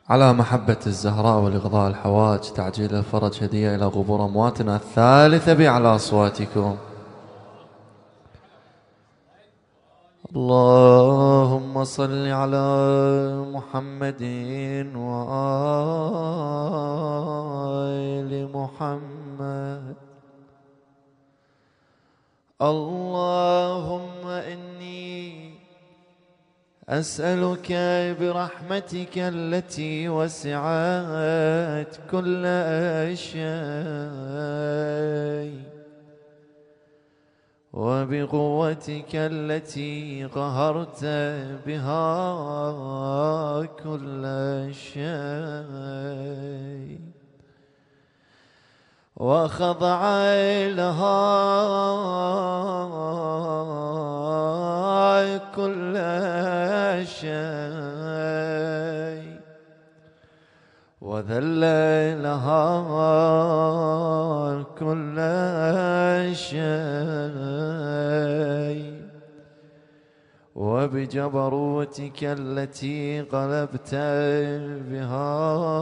على محبة الزهراء ولقضاء الحوائج تعجيل الفرج هدية إلى قبور أمواتنا الثالثة بأعلى أصواتكم. اللهم صل على محمد وآل محمد. اللهم إني أسألك برحمتك التي وسعت كل شيء وبقوتك التي قهرت بها كل شيء وخضع لها كل شيء وذل لها كل شيء وبجبروتك التي قلبت بها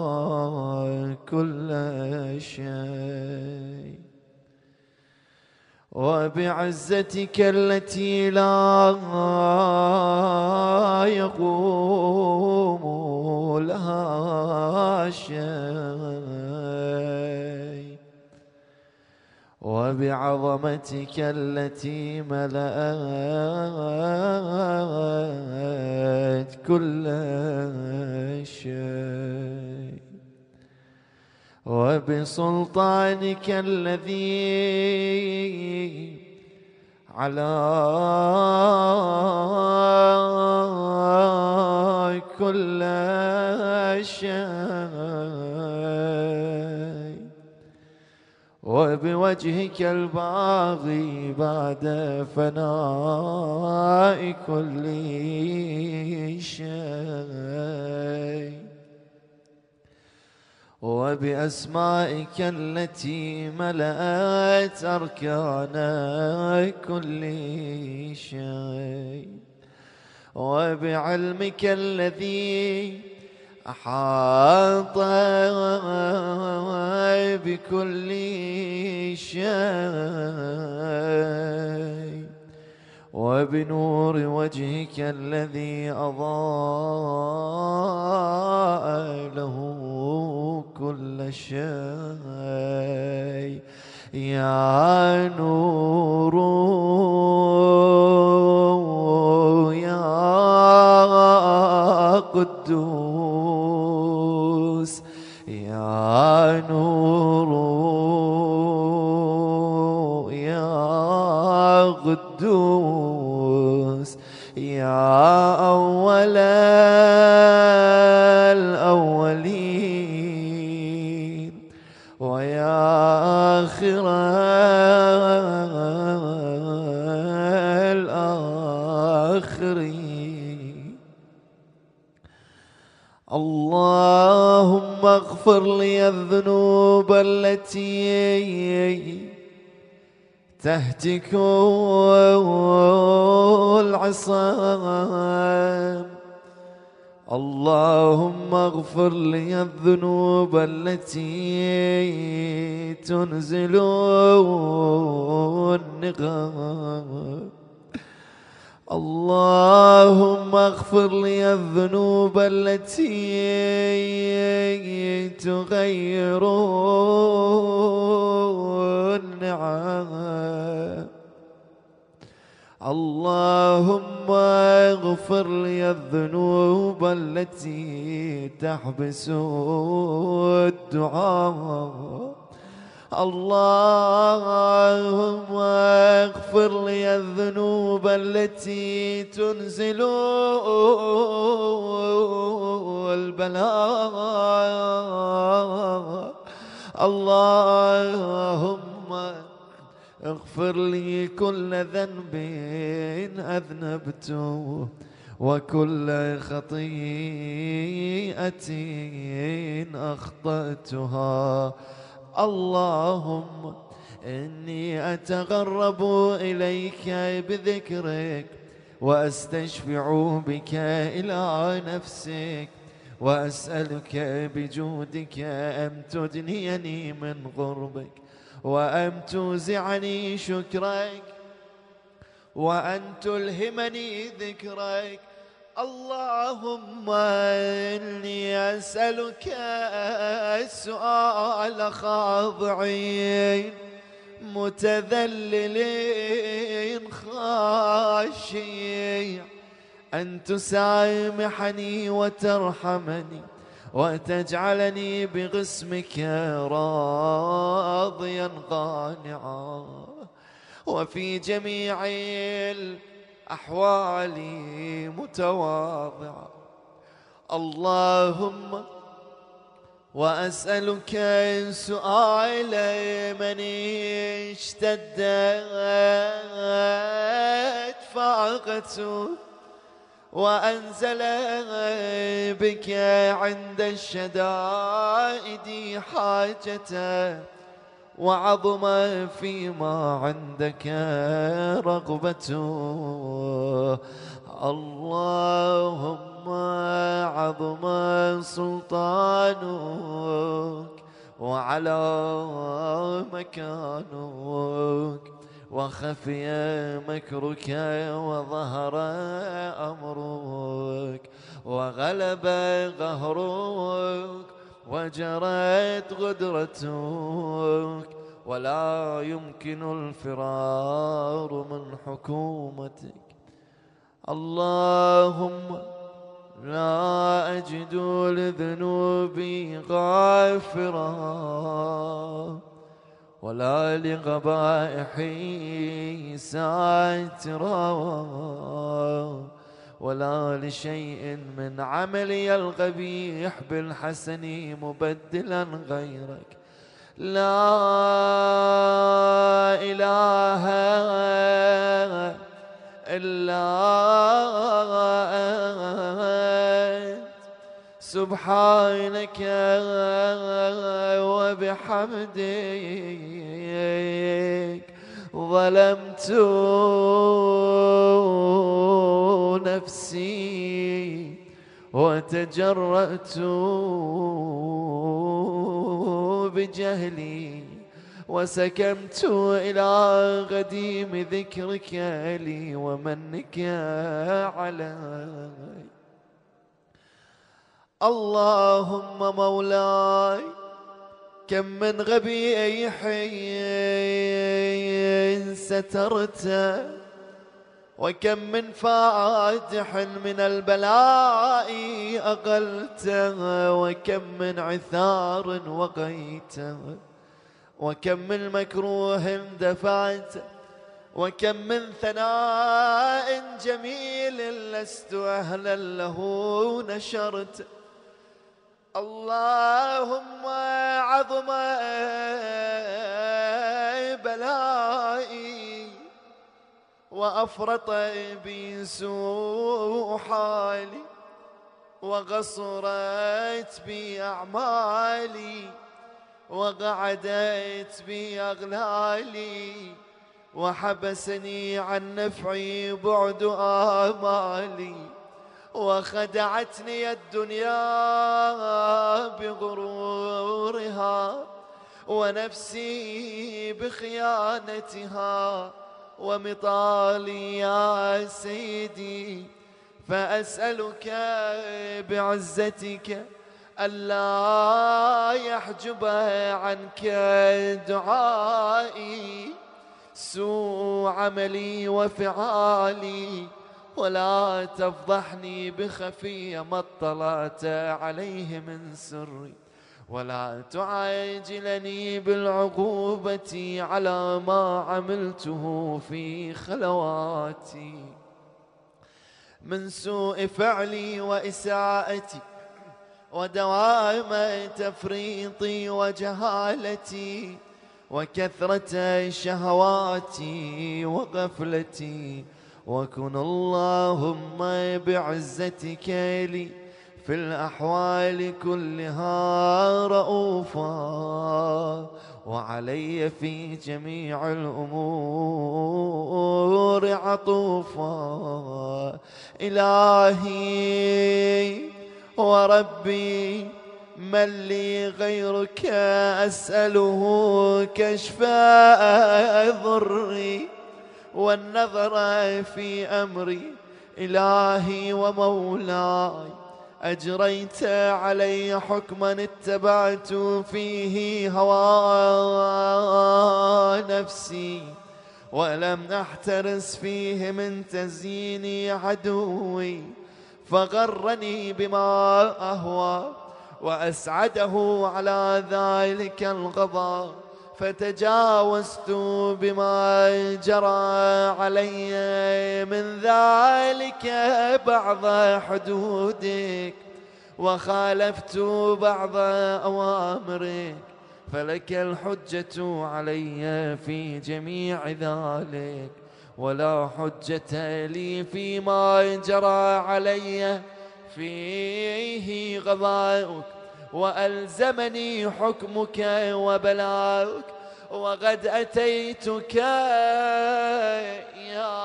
كل شيء وبعزتك التي لا يقوم لها شيء وبعظمتك التي ملأت كل شيء وبسلطانك الذي على كل شيء وبوجهك الباغي بعد فناء كل شيء وبأسمائك التي ملأت أركان كل شيء وبعلمك الذي أحاط بكل شيء وبنور وجهك الذي أضاء له كل شيء يا نور يا قدوس يا نور يا قدوس يا أول الأولين ويا آخر الآخرين. اللهم اغفر لي الذنوب التي تهتك العصام. اللهم اغفر لي الذنوب التي تنزل النقام. اللهم اغفر لي الذنوب التي تغير النعم. اللهم اغفر لي الذنوب التي تحبس الدعاء. اللهم اغفر لي الذنوب التي تنزل البلاء. اللهم اغفر لي كل ذنب أذنبته وكل خطيئة أخطأتها. اللهم إني أتقرب إليك بذكرك وأستشفع بك إلى نفسك وأسألك بجودك أن تدنيني من غربك، وأن توزعني شكرك، وأن تلهمني ذكرك. اللهم إني أسألك السؤال خاضعين متذللين خاشعين، أن تسامحني وترحمني وتجعلني بقسمك راضيا قانعا، وفي جميع الأحوال متواضعا. اللهم وأسألك سؤال من اشتدت فاقته وأنزل بك عند الشدائد حاجته، وعظم فيما عندك رغبته. اللهم عظم سلطانك وعلى مكانك، وخفي مكرك وظهر أمرك، وغلب قهرك وجرت قدرتك، ولا يمكن الفرار من حكومتك. اللهم لا أجد لذنوبي غافرا، ولا لقبائحي ساترا، ولا لشيء من عملي القبيح بالحسن مبدلا غيرك. لا إله إلا أنت سبحانك وبحمدك ظلمت نفسي وتجرأت بجهلي، وسكمت إلى قديم ذكرك لي ومنك علي. اللهم مولاي كم من غبيح سترته، وكم من فاتح من البلاء أقلته، وكم من عثار وقيته، وكم من مكروه دفعته، وكم من ثناء جميل لست أهلا له نشرته. اللهم عظم بلائي وأفرط بي سوء حالي، وقصرت بي أعمالي، وقعدت بي أغلالي، وحبسني عن نفعي بعد آمالي، وخدعتني الدنيا بغرورها، ونفسي بخيانتها، ومطالي يا سيدي. فأسألك بعزتك ألا يحجب عنك دعائي سوء عملي وفعالي، ولا تفضحني بخفي ما اطلعت عليه من سري، ولا تعاجلني بالعقوبة على ما عملته في خلواتي من سوء فعلي وإساءتي ودوام تفريطي وجهالتي وكثرة شهواتي وغفلتي. وكن اللهم بعزتك لي في الأحوال كلها رؤوفا، وعلي في جميع الأمور عطوفا. إلهي وربي من لي غيرك أسأله كشف ضري والنظر في أمري. إلهي ومولاي أجريت علي حكما اتبعت فيه هوى نفسي، ولم أحترس فيه من تزيين عدوي، فغرني بما أهوى وأسعده على ذلك الغضب، فتجاوزت بما جرى علي من ذلك بعض حدودك، وخالفت بعض أوامرك، فلك الحجة علي في جميع ذلك، ولا حجة لي فيما جرى علي فيه غضاؤك، وألزمني حكمك وبلاؤك، وقد أتيتك يا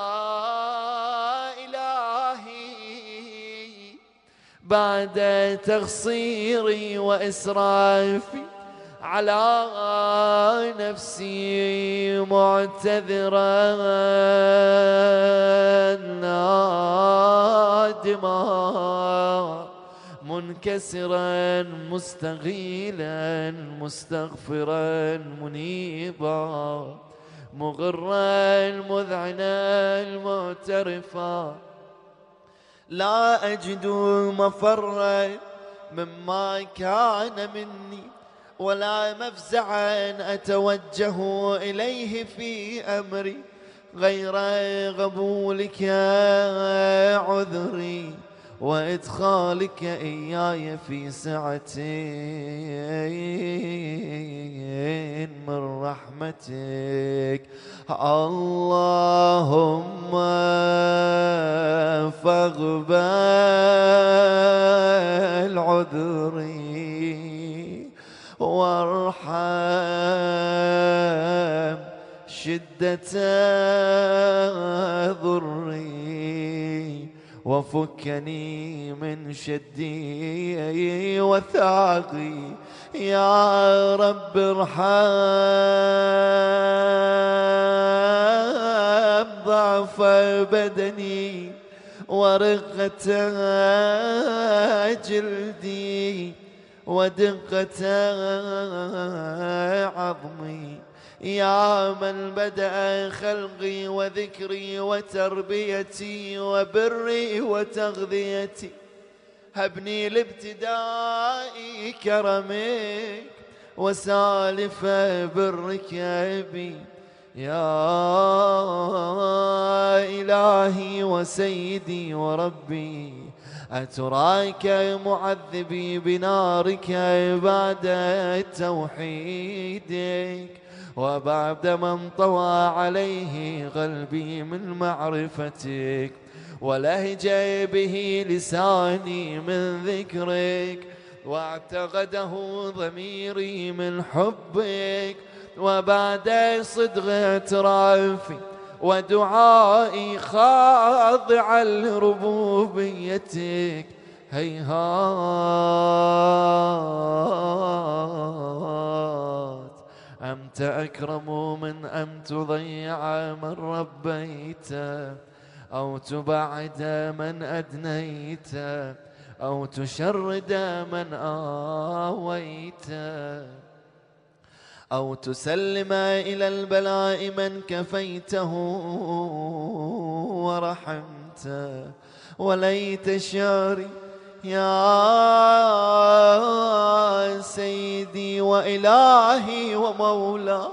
إلهي بعد تقصيري وإسرافي على نفسي، معتذرا نادما منكسرا مستغيلا مستغفرا منيبا، مغرا مذعنا معترفا، لا أجد مفرا مما كان مني، ولا مفزعا أتوجه إليه في أمري غير قبولك عذري، وإدخالك إياي في سعة من رحمتك. اللهم فاقبل عذري وارحم شدة ضري، وفكني من شدي وثاقي، يا رب ارحم ضعف بدني ورقة جلدي ودقة عظمي، يا من بدأ خلقي وذكري وتربيتي وبري وتغذيتي، هبني لابتداء كرمك وسالف برك بي، يا إلهي وسيدي وربي، أتراك معذبي بنارك بعد توحيدك، وبعد من طوى عليه قلبي من معرفتك، ولهج به لساني من ذكرك، واعتقده ضميري من حبك، وبعد صدق اعترافي ودعائي خاضعا لربوبيتك، هيهات أنت أكرم من أن تضيع من ربيت، أو تبعد من أدنيت، أو تشرد من آويت، أو تسلم إلى البلاء من كفيته ورحمت. وليت شعري يا سيدي وإلهي ومولاي،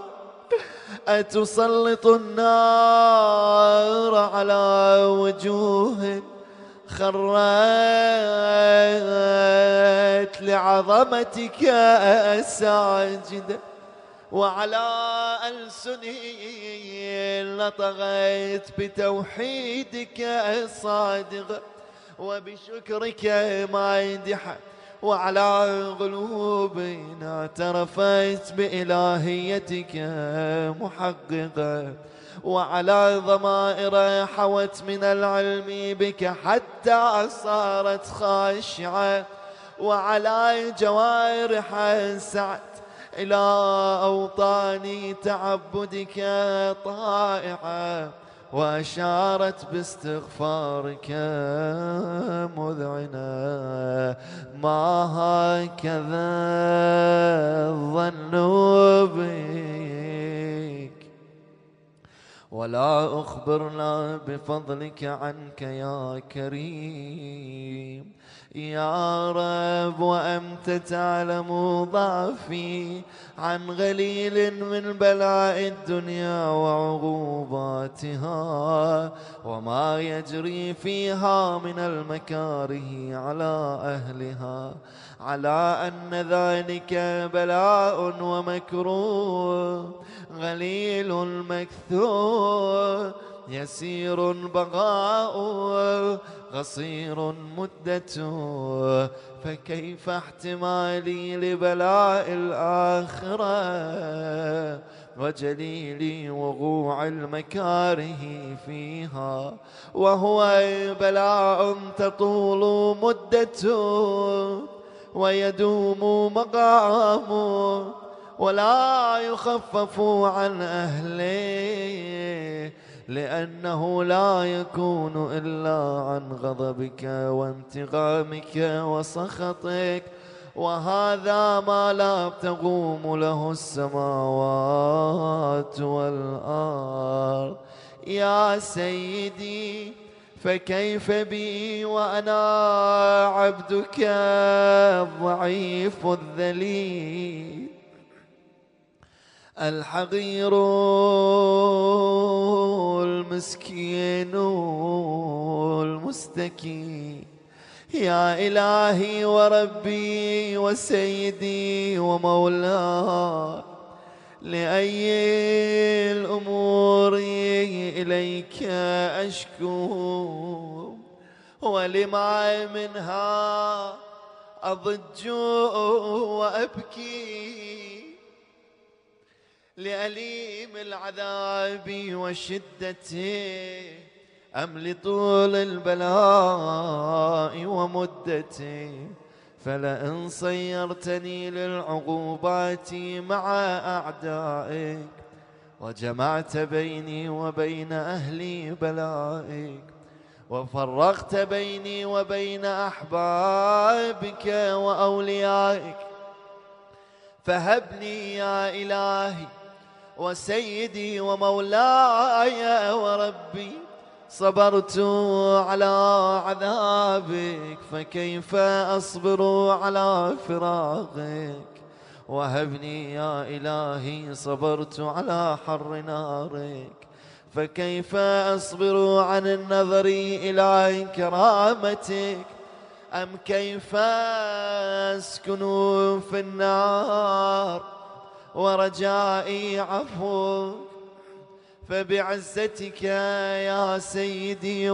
أتسلط النار على وجوه خرت لعظمتك ساجدة، وعلى ألسن نطقت بتوحيدك صادقة، وبشكرك مادحة، وعلى قلوب اعترفت بإلهيتك محققة، وعلى ضمائر حوت من العلم بك حتى صارت خاشعة، وعلى جوارح السعد إلى أوطان تعبدك طائعة، وأشارت باستغفارك مذعنة. ما هكذا الظن بك، ولا أخبرنا بفضلك عنك يا كريم يا رب. وأنت تعلم ضعفي عن غليل من بلاء الدنيا وعقوباتها، وما يجري فيها من المكاره على أهلها، على أن ذلك بلاء ومكروه غليل مكثور، يسير بقاؤه قصير مدته. فكيف احتمالي لبلاء الآخرة وجليل وقوع المكاره فيها، وهو بلاء تطول مدته ويدوم مقامه، ولا يخفف عن أهله، لأنه لا يكون إلا عن غضبك وانتقامك وسخطك، وهذا ما لا تقوم له السماوات والأرض. يا سيدي فكيف بي وأنا عبدك الضعيف الذليل الحقير المسكين المستكين. يا إلهي وربي وسيدي ومولاي، لأي الأمور إليك أشكو، ولما منها أضج وأبكي، لأليم العذاب وشدته أم لطول البلاء ومدته. فلئن صيرتني للعقوبات مع أعدائك، وجمعت بيني وبين أهل بلائك، وفرقت بيني وبين أحبابك وأوليائك، فهبني يا إلهي وسيدي ومولاي وربي. صبرت على عذابك، فكيف أصبر على فراقك؟ وهبني يا إلهي صبرت على حر نارك، فكيف أصبر عن النظر إلى كرامتك؟ أم كيف أسكن في النار ورجائي عفوك؟ فبعزتك يا سيدي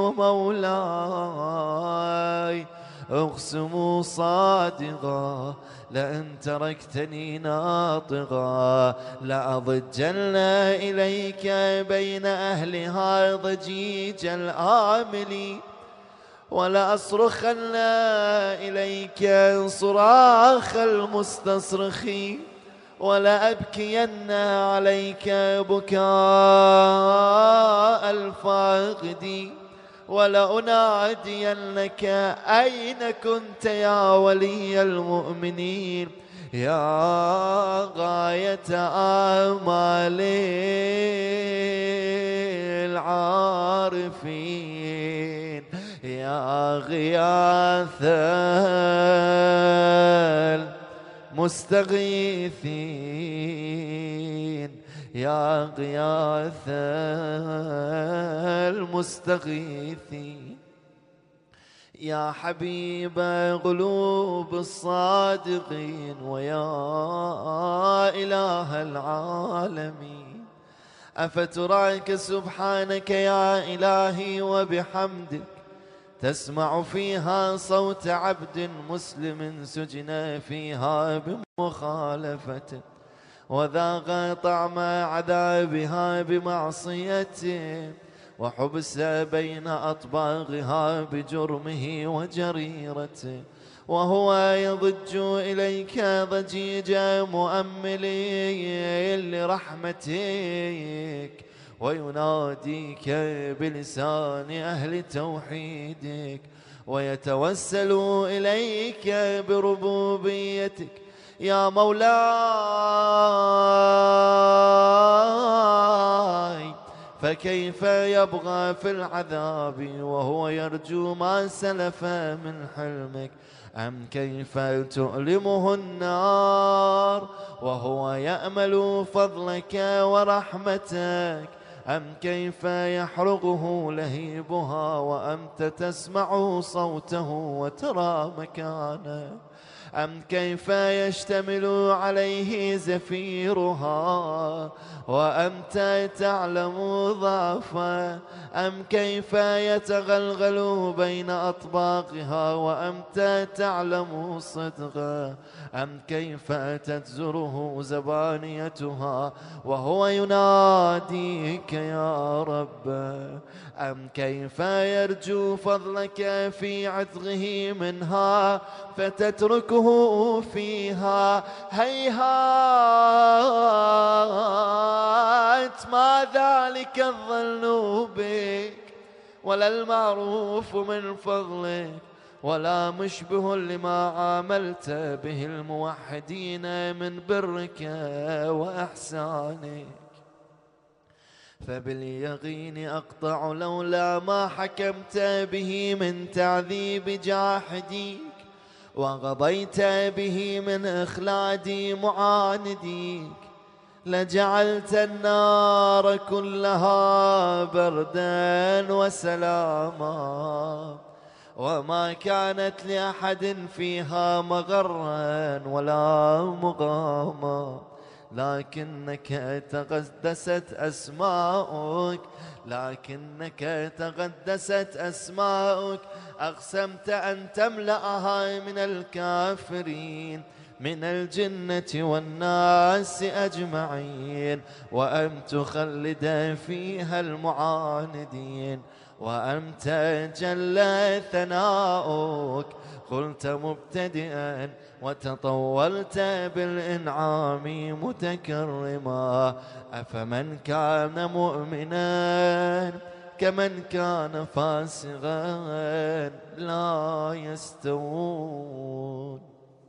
ومولاي أقسم صادقا، لئن تركتني ناطقا لأضجن إليك بين أهلها ضجيج الآملين، ولأصرخن إليك صراخ المستصرخين، ولأبكين عليك بكاء الفاقدين، ولأنادينك أين كنت يا ولي المؤمنين، يا غاية آمال العارفين، يا غياث المستغيثين، يا غياث المستغيثين، يا حبيب قلوب الصادقين، ويا إله العالمين. أفتراك سبحانك يا إلهي وبحمدك تسمع فيها صوت عبد مسلم سجن فيها بمخالفته، وذاق طعم عذابها بمعصيته، وحبس بين أطباقها بجرمه وجريرته، وهو يضج إليك ضجيج مؤمل لرحمتك ويناديك بلسان أهل توحيدك ويتوسل إليك بربوبيتك يا مولاي. فكيف يبغى في العذاب وهو يرجو ما سلف من حلمك؟ أم كيف تؤلمه النار وهو يأمل فضلك ورحمتك؟ أم كيف يحرقه لهيبها وأنت تسمع صوته وترى مكانه؟ أم كيف يشتمل عليه زفيرها وأنت تعلم ضعفه؟ أم كيف يتغلغل بين أطباقها وأنت تعلم صدقه؟ أم كيف تتزره زبانيتها وهو يناديك يا رب؟ أم كيف يرجو فضلك في عتقه منها فتتركه فيها؟ هيهات ما ذلك الظن بك ولا المعروف من فضلك ولا مشبه لما عاملت به الموحدين من برك وإحسانك. فباليقين أقطع لولا ما حكمت به من تعذيب جاحديك وقضيت به من إخلاد معانديك لجعلت النار كلها بردا وسلاما وما كانت لأحد فيها مغرا ولا مقاما. لكنك تقدست أسماؤك أقسمت أن تملأها من الكافرين من الجنة والناس أجمعين وأن تخلد فيها المعاندين وأنت جل ثناؤك قلت مبتدئا وتطولت بالإنعام متكرما. أفمن كان مؤمنا كمن كان فاسقا لا يستوون.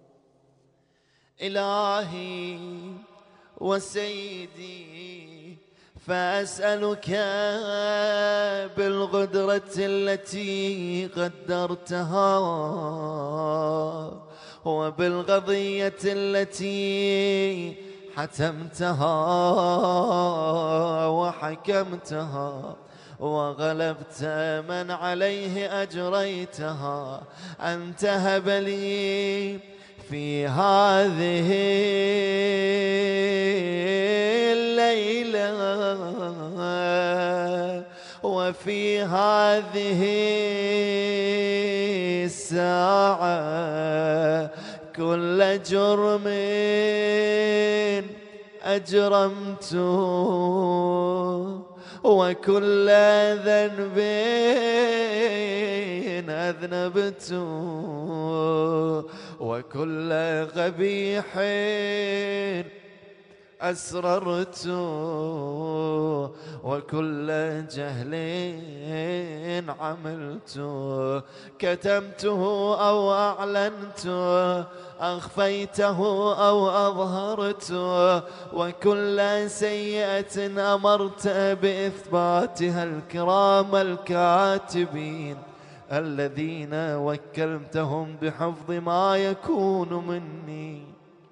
إلهي وسيدي فأسألك بالقدرة التي قدرتها وبالقضية التي حتمتها وحكمتها وغلبت من عليه أجريتها أن تهب لي في هذه الليلة وفي هذه الساعة كل جرم أجرمته وكل ذنب أذنبته وكل قبيح أسررت وكل جهل عملت كتمته أو أعلنت أخفيته أو أظهرت وكل سيئة أمرت بإثباتها الكرام الكاتبين الذين وكلتهم بحفظ ما يكون مني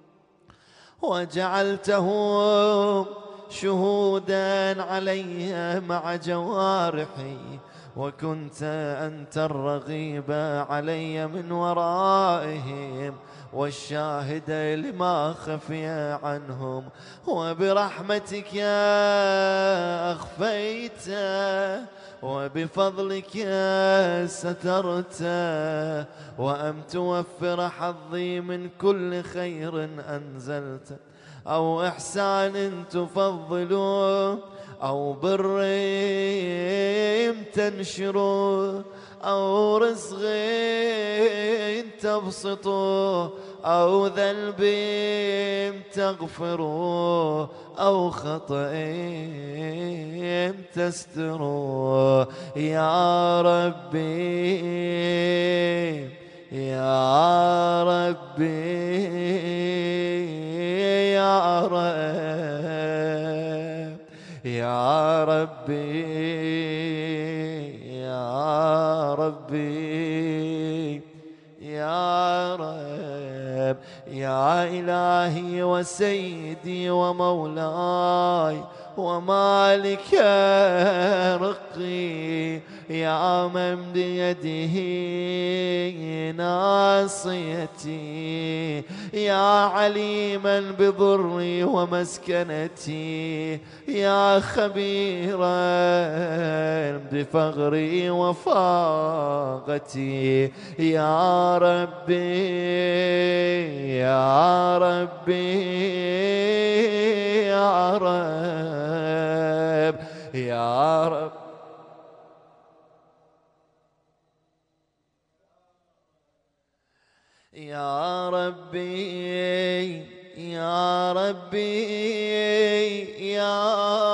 وجعلتهم شهودا علي مع جوارحي وكنت أنت الرغيب علي من ورائهم والشاهد لما خفي عنهم وبرحمتك يا أخفيت وبفضلك يا سترت وأم توفر حظي من كل خير أنزلت أو إحسان تفضلوا، أو بر تنشروا، أو رزق تبسطوا، أو ذنب تغفروا، أو خطأ تستروا. يا ربي يا ربي يا رب يا ربي يا ربي يا رب. يا إلهي وسيدي ومولاي ومالك رقي، يا من بيده ناصيتي، يا عليما بضري ومسكنتي، يا خبيرا بفقري وفاقتي. يا ربي يا ربي يا رب يا رب. يا ربي يا ربي يا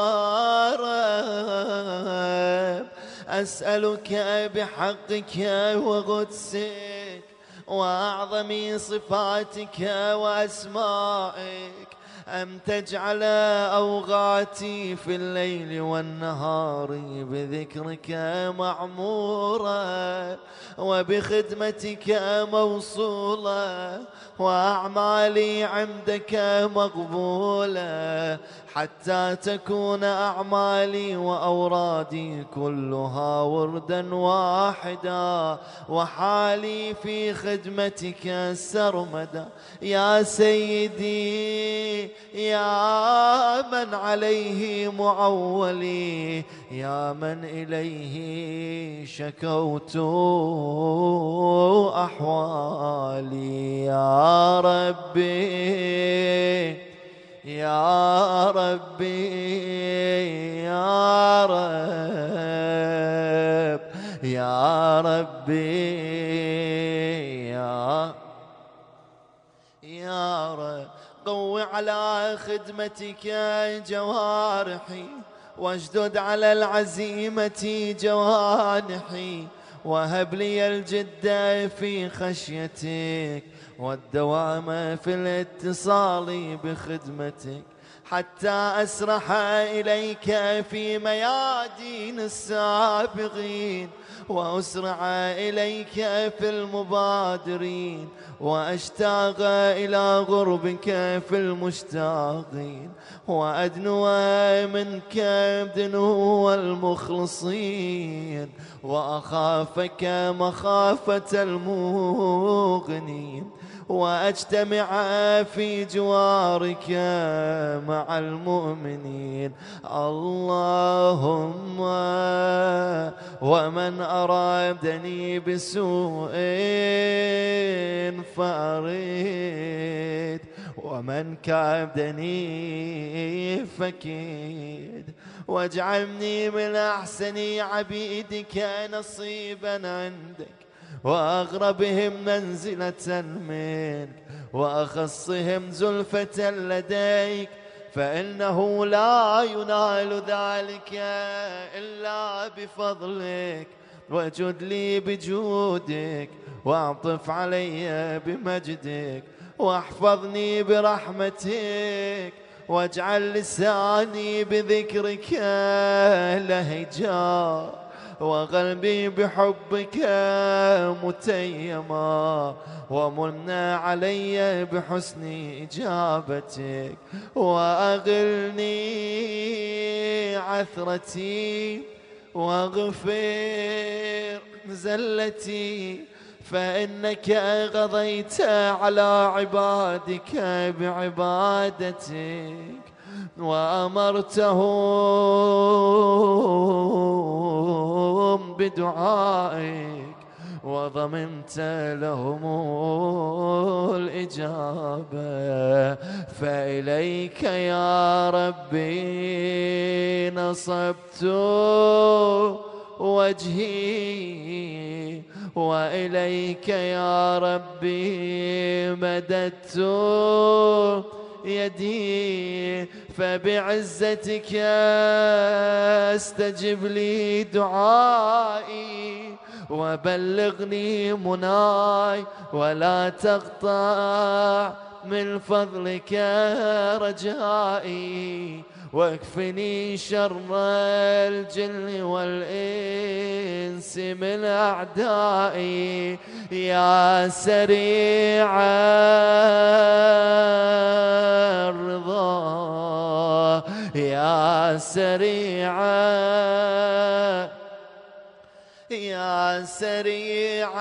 رب، أسألك بحقك وقدسك وأعظم صفاتك وأسمائك أن تجعل أوقاتي في الليل والنهار بذكرك معمورة، وبخدمتك موصولة، وأعمالي عندك مقبولة، حتى تكون أعمالي وأورادي كلها وردا واحدا، وحالي في خدمتك سرمدا. يا سيدي يا من عليه معولي، يا من إليه شكوت أحوالي. يا ربي يا ربي يا رب يا ربي يا رب. قو على خدمتك جوارحي، واشدد على العزيمة جوانحي، وهب لي الجد في خشيتك والدوام في الاتصال بخدمتك، حتى أسرح إليك في ميادين السابقين، وأسرع إليك في المبادرين، وأشتاق إلى غربك في المشتاقين، وأدنو منك بدنو المخلصين، وأخافك مخافة الموقنين، وأجتمع في جوارك مع المؤمنين. اللهم ومن أرادني بسوء فأرد، ومن كادني فكيد، واجعلني من أحسن عبيدك نصيبا عندك، وأغربهم منزلة منك، وأخصهم زلفة لديك، فإنه لا ينال ذلك إلا بفضلك. واجد لي بجودك، واعطف علي بمجدك، واحفظني برحمتك، واجعل لساني بذكرك لهجا، وقلبي بحبك متيما، ومن علي بحسن إجابتك، وأغلني عثرتي، واغفر زلتي، فإنك قضيت على عبادك بعبادتك، وأمرتهم بدعائك، وضمنت لهم الإجابة. فإليك يا ربي نصبت وجهي، وإليك يا ربي مددت يدي. فبعزتك استجب لي دعائي، وبلغني مناي، ولا تقطع من فضلك رجائي. واكفني شر الجن والإنس من أعدائي. يا سريع الرضا، يا سريع، يا سريع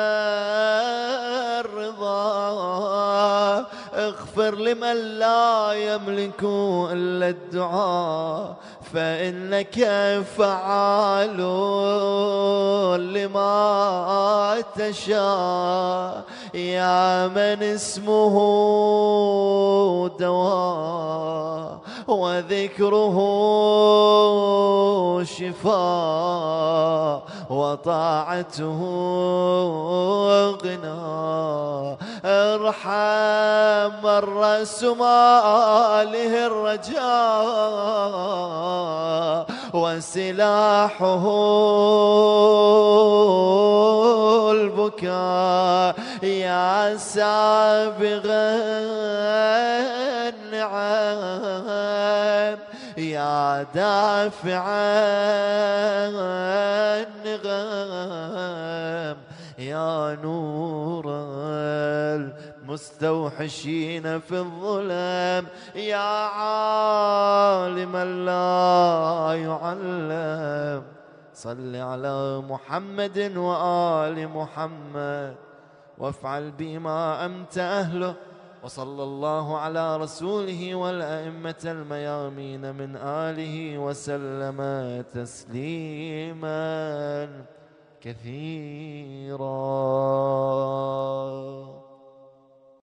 الرضا، اغفر لمن لا يملك إلا الدعاء، فإنك فعال لما تشاء. يا من اسمه دواء وذكره شفاء، وطاعته غنى. ارحم من رأس ماله الرجاء، وسلاحه البكاء. يا سابغ النعم، يا دافع النغم، يا نور المستوحشين في الظلم، يا عالما لا يعلم. صل على محمد وآل محمد، وافعل بما أنت أهله. وصلى الله على رسوله والأئمة الميامين من آله وسلم تسليما كثيرا.